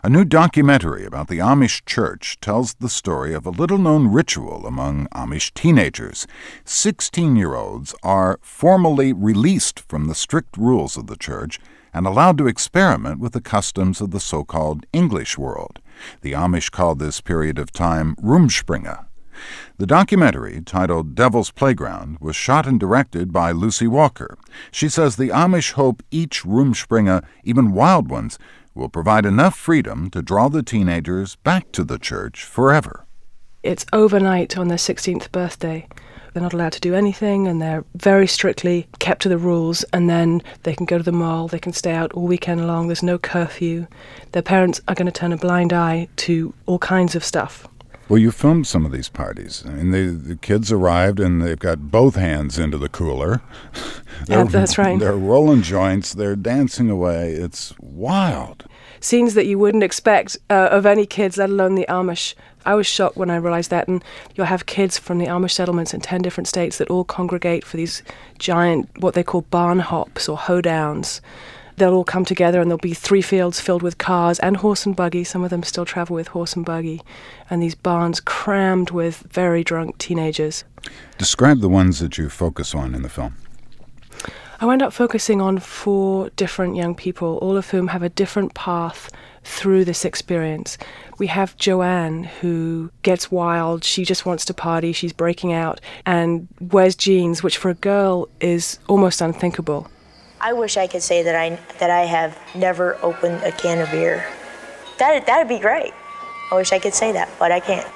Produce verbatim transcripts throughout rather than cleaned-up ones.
A new documentary about the Amish church tells the story of a little-known ritual among Amish teenagers. Sixteen-year-olds are formally released from the strict rules of the church and allowed to experiment with the customs of the so-called English world. The Amish called this period of time Rumspringa. The documentary, titled Devil's Playground, was shot and directed by Lucy Walker. She says the Amish hope each Rumspringa, even wild ones, will provide enough freedom to draw the teenagers back to the church forever. It's overnight on their sixteenth birthday. They're not allowed to do anything, and they're very strictly kept to the rules, and then they can go to the mall, they can stay out all weekend long, there's no curfew. Their parents are going to turn a blind eye to all kinds of stuff. Well, you filmed some of these parties. I mean, the, the kids arrived, and they've got both hands into the cooler. Yeah, that's right. They're rolling joints, they're dancing away. It's wild. Scenes that you wouldn't expect uh, of any kids, let alone the Amish. I was shocked when I realized that, and you'll have kids from the Amish settlements in ten different states that all congregate for these giant, what they call barn hops or hoedowns. They'll all come together, and there'll be three fields filled with cars and horse and buggy. Some of them still travel with horse and buggy. And these barns crammed with very drunk teenagers. Describe the ones that you focus on in the film. I wound up focusing on four different young people, all of whom have a different path through this experience. We have Joanne, who gets wild. She just wants to party. She's breaking out and wears jeans, which for a girl is almost unthinkable. I wish I could say that I that I have never opened a can of beer. That that'd be great. I wish I could say that, but I can't.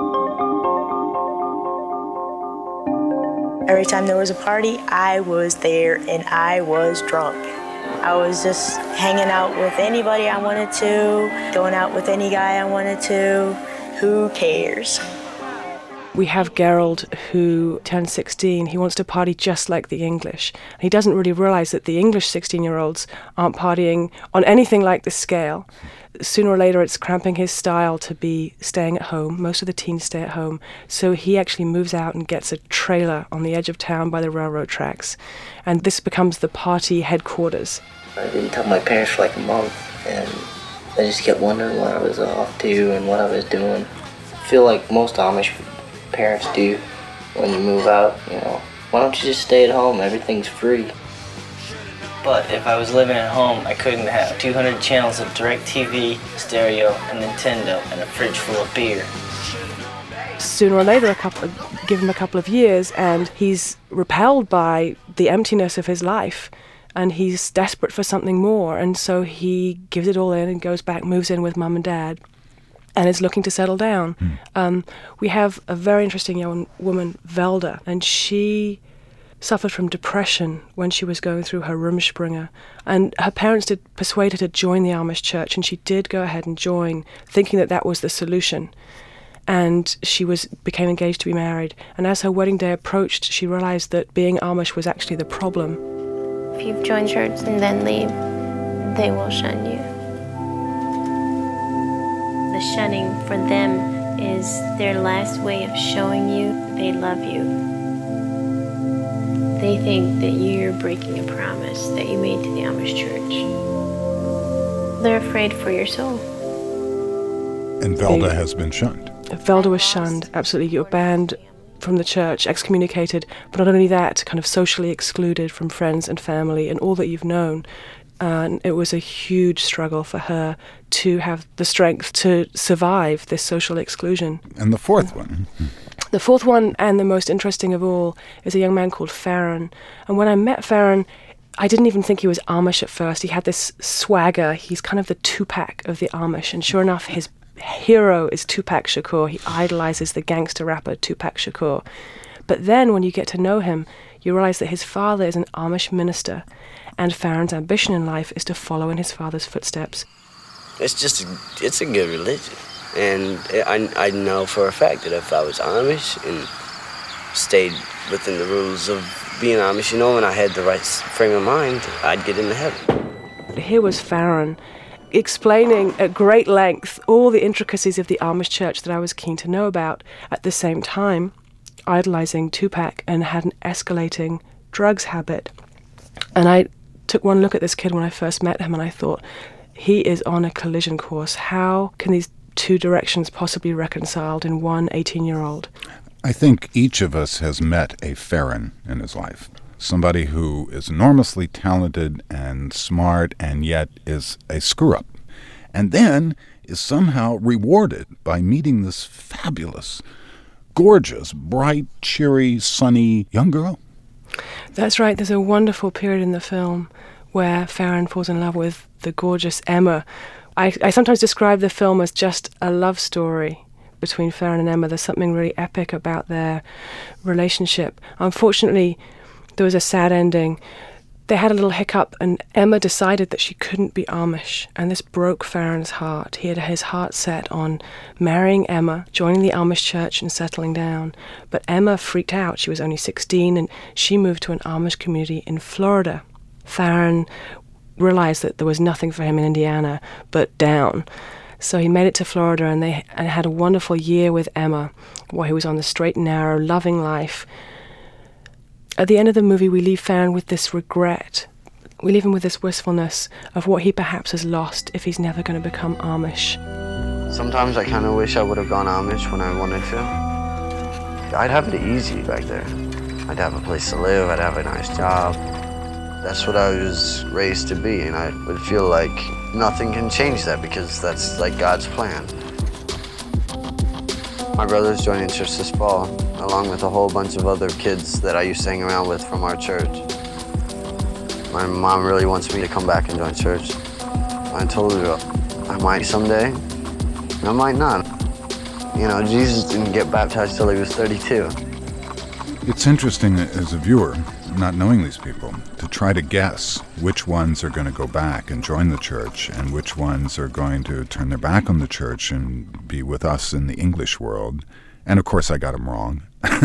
Every time there was a party, I was there and I was drunk. I was just hanging out with anybody I wanted to, going out with any guy I wanted to. Who cares? We have Gerald, who turned sixteen. He wants to party just like the English. He doesn't really realize that the English sixteen-year-olds aren't partying on anything like this scale. Sooner or later, it's cramping his style to be staying at home. Most of the teens stay at home. So he actually moves out and gets a trailer on the edge of town by the railroad tracks. And this becomes the party headquarters. I didn't tell my parents for like a month, and I just kept wondering what I was off to and what I was doing. I feel like most Amish parents do when you move out, you know, why don't you just stay at home? Everything's free. But if I was living at home, I couldn't have two hundred channels of DirecTV, stereo, and Nintendo, and a fridge full of beer. Sooner or later, a couple of, give him a couple of years, and he's repelled by the emptiness of his life, and he's desperate for something more, and so he gives it all in and goes back, moves in with mum and dad, and is looking to settle down. Mm. Um, we have a very interesting young woman, Velda, and she suffered from depression when she was going through her Rumspringa, and her parents did persuade her to join the Amish church, and she did go ahead and join, thinking that that was the solution. And she was became engaged to be married, and as her wedding day approached, she realized that being Amish was actually the problem. If you've joined church and then leave, they will shun you. The shunning for them is their last way of showing you they love you. They think that you're breaking a promise that you made to the Amish church. They're afraid for your soul. And Velda has been shunned. Velda was shunned, absolutely. You're banned from the church, excommunicated, but not only that, kind of socially excluded from friends and family and all that you've known. And it was a huge struggle for her to have the strength to survive this social exclusion. And the fourth one? The fourth one, and the most interesting of all, is a young man called Farron. And when I met Farron, I didn't even think he was Amish at first. He had this swagger. He's kind of the Tupac of the Amish. And sure enough, his hero is Tupac Shakur. He idolizes the gangster rapper Tupac Shakur. But then when you get to know him, you realize that his father is an Amish minister, and Farron's ambition in life is to follow in his father's footsteps. It's just, a, it's a good religion. And I, I know for a fact that if I was Amish and stayed within the rules of being Amish, you know, and I had the right frame of mind, I'd get into heaven. Here was Farron explaining at great length all the intricacies of the Amish church that I was keen to know about, at the same time idolizing Tupac and had an escalating drugs habit. And I took one look at this kid when I first met him, and I thought, he is on a collision course. How can these two directions possibly be reconciled in one eighteen-year-old? I think each of us has met a Farron in his life. Somebody who is enormously talented and smart and yet is a screw-up. And then is somehow rewarded by meeting this fabulous, gorgeous, bright, cheery, sunny young girl. That's right. There's a wonderful period in the film where Farron falls in love with the gorgeous Emma. I, I sometimes describe the film as just a love story between Farron and Emma. There's something really epic about their relationship. Unfortunately, there was a sad ending. They had a little hiccup, and Emma decided that she couldn't be Amish, and this broke Farron's heart. He had his heart set on marrying Emma, joining the Amish church, and settling down. But Emma freaked out. She was only sixteen, and she moved to an Amish community in Florida. Farron realized that there was nothing for him in Indiana but down. So he made it to Florida, and they and had a wonderful year with Emma, while he was on the straight and narrow, loving life. At the end of the movie, we leave Farron with this regret. We leave him with this wistfulness of what he perhaps has lost if he's never going to become Amish. Sometimes I kind of wish I would have gone Amish when I wanted to. I'd have it easy back there. I'd have a place to live, I'd have a nice job. That's what I was raised to be, and I would feel like nothing can change that because that's like God's plan. My brother's joining church this fall, along with a whole bunch of other kids that I used to hang around with from our church. My mom really wants me to come back and join church. I told her I might someday, and I might not. You know, Jesus didn't get baptized till he was thirty-two. It's interesting as a viewer, not knowing these people, to try to guess which ones are going to go back and join the church and which ones are going to turn their back on the church and be with us in the English world. And of course I got them wrong.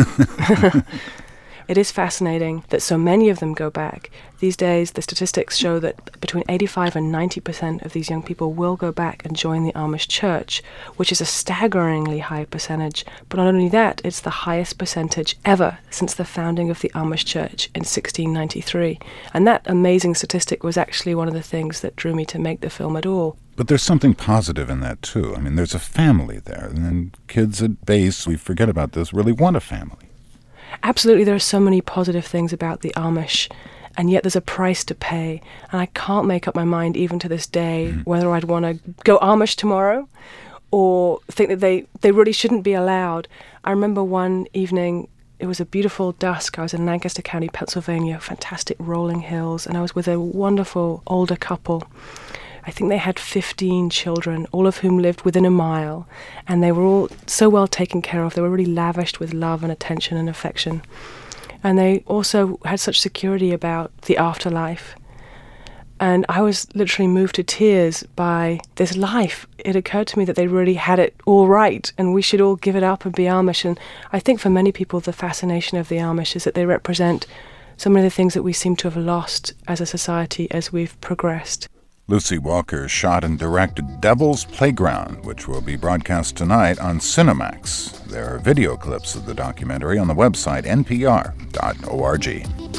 It is fascinating that so many of them go back. These days, the statistics show that between eighty-five and ninety percent of these young people will go back and join the Amish church, which is a staggeringly high percentage. But not only that, it's the highest percentage ever since the founding of the Amish church in sixteen ninety-three. And that amazing statistic was actually one of the things that drew me to make the film at all. But there's something positive in that, too. I mean, there's a family there, and then kids at base, we forget about this, really want a family. Absolutely, there are so many positive things about the Amish, and yet there's a price to pay. And I can't make up my mind, even to this day, mm-hmm. whether I'd want to go Amish tomorrow or think that they, they really shouldn't be allowed. I remember one evening, it was a beautiful dusk. I was in Lancaster County, Pennsylvania, fantastic rolling hills, and I was with a wonderful older couple. I think they had fifteen children, all of whom lived within a mile, and they were all so well taken care of. They were really lavished with love and attention and affection. And they also had such security about the afterlife. And I was literally moved to tears by this life. It occurred to me that they really had it all right, and we should all give it up and be Amish. And I think for many people, the fascination of the Amish is that they represent so many of the things that we seem to have lost as a society as we've progressed. Lucy Walker shot and directed Devil's Playground, which will be broadcast tonight on Cinemax. There are video clips of the documentary on the website n p r dot org.